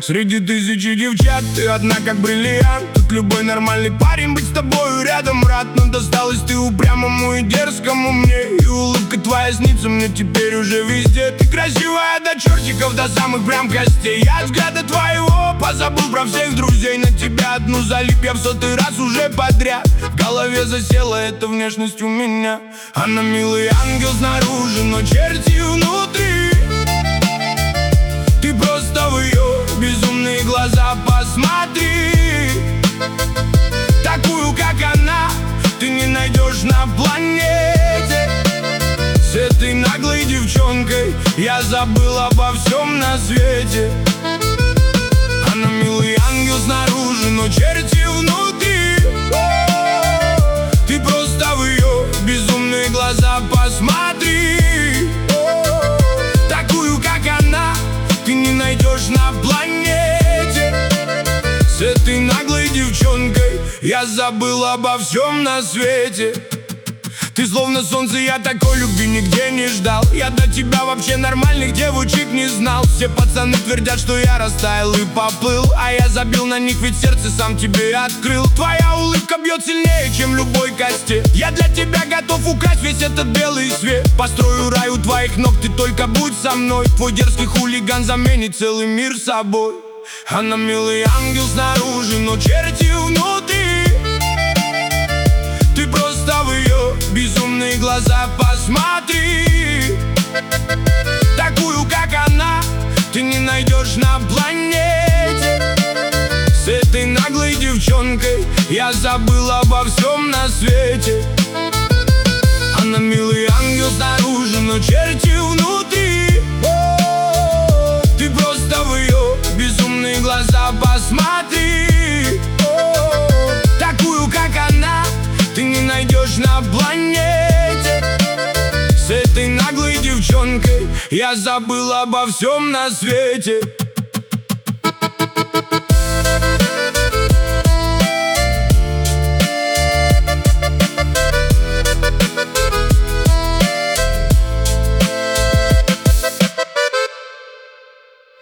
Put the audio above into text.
Среди тысячи девчат ты одна как бриллиант. Тут любой нормальный парень быть с тобою рядом рад. Но досталась ты упрямому и дерзкому мне. И улыбка твоя снится мне теперь уже везде. Ты красивая до чертиков, до самых прям костей. Я от взгляда твоего позабыл про всех друзей. На тебя одну залип я в 100-й раз уже подряд. В голове засела эта внешность у меня. Она милый ангел снаружи, но черти внутри. Ты просто в ее безумные глаза посмотри. Такую, как она, ты не найдешь на планете. С этой наглой девчонкой я забыл обо всем на свете. Она милый ангел снаружи, но черти внутри. Ты просто в ее безумные глаза посмотри. Такую, как она, ты не найдешь на планете. С этой наглой девчонкой я забыл обо всем на свете. Ты словно солнце, я такой любви нигде не ждал. Я до тебя вообще нормальных девочек не знал. Все пацаны твердят, что я растаял и поплыл, а я забил на них, ведь сердце сам тебе открыл. Твоя улыбка бьет сильнее, чем любой кастет. Я для тебя готов украсть весь этот белый свет. Построю рай у твоих ног, ты только будь со мной. Твой дерзкий хулиган заменит целый мир собой. Она милый ангел снаружи, но черти внутри. Ты просто в ее безумные глаза посмотри. Такую, как она, ты не найдешь на планете. С этой наглой девчонкой я забыл обо всем на свете. Она милый ангел снаружи, но черти внутри. Ты просто в ее безумные глаза посмотри. Такую, как она, ты не найдешь на планете. С этой наглой девчонкой я забыл обо всем на свете.